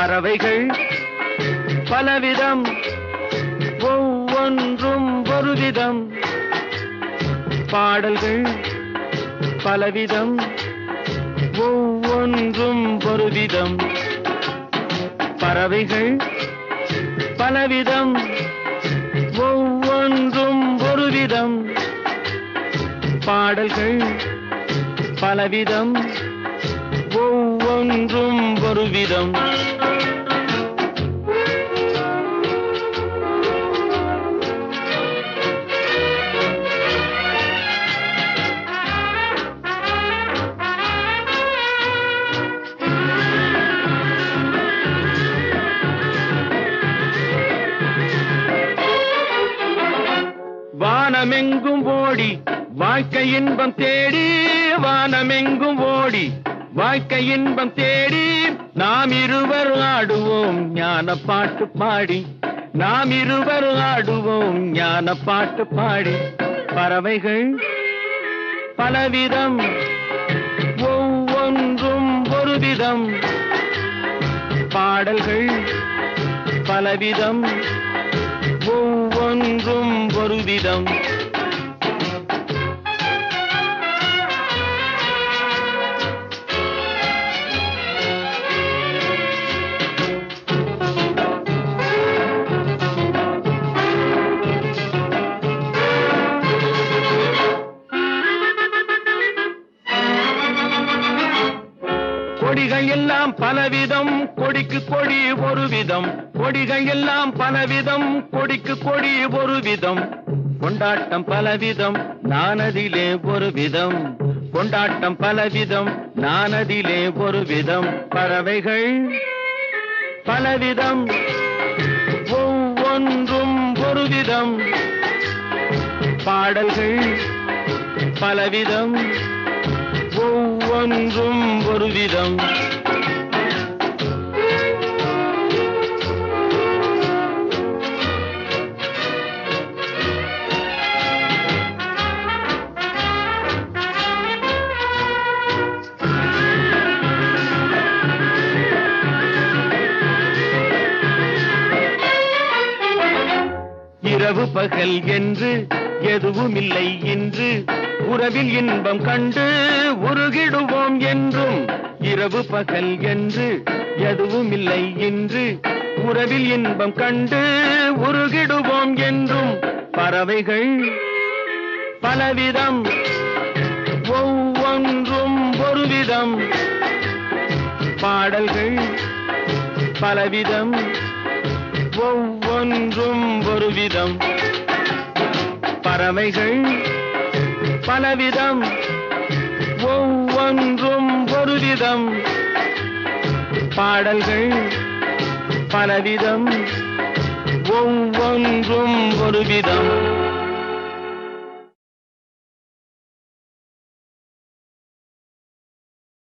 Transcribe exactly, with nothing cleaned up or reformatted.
பறவைகள் பலவிதம், ஒவ்வொன்றும் ஒரு விதம். பாடல்கள் பலவிதம், ஒவ்வொன்றும் ஒரு விதம். பறவைகள் பலவிதம், ஒவ்வொன்றும் ஒரு விதம். பாடல்கள் பலவிதம், ஒவ்வொன்றும் ஒரு விதம். வானமெங்கும் ஓடி வாழ்க்கை இன்பம் தேடி, வானமெங்கும் ஓடி வாழ்க்கை இன்பம் தேடி, நாம் இருவர் ஆடுவோம் ஞான பாட்டு பாடி, நாம் இருவர் ஆடுவோம் ஞான பாட்டு பாடி. பறவைகள் பலவிதம், ஒவ்வொன்றும் ஒரு விதம். பாடல்கள் பலவிதம், ஒவ்வொன்றும் ஒரு விதம். கொடிகள் எல்லாம் பலவிதம், கொடிக்கு கொடி ஒரு விதம். கொடிகள் எல்லாம் பலவிதம், கொடிக்கு கொடி ஒரு விதம். கொண்டாட்டம் பலவிதம், நானதிலே ஒரு விதம். கொண்டாட்டம் பலவிதம், நானதிலே ஒரு விதம். பறவைகள் பலவிதம், ஒவ்வொன்றும் ஒரு விதம். பாடல்கள் பலவிதம், ஒவ்வொன்றும் ஒரு விதம். இரவு பகல் என்று எதுவும் இல்லை இன்று, உறவில் இன்பம் கண்டு உருகிடுவோம் என்றும். இரவு பகல் என்று எதுவும் இல்லை இன்று, உறவில் இன்பம் கண்டு உருகிடுவோம் என்றும். பறவைகள் பலவிதம், ஒவ்வொன்றும் ஒரு விதம். பாடல்கள் பலவிதம், ஒவ்வொன்றும் ஒரு விதம். பறவைகள் பலவிதம், ஒவ்வொன்றும் ஒரு விதம். பாடல்கள் பலவிதம், ஒவ்வொன்றும் ஒரு விதம்.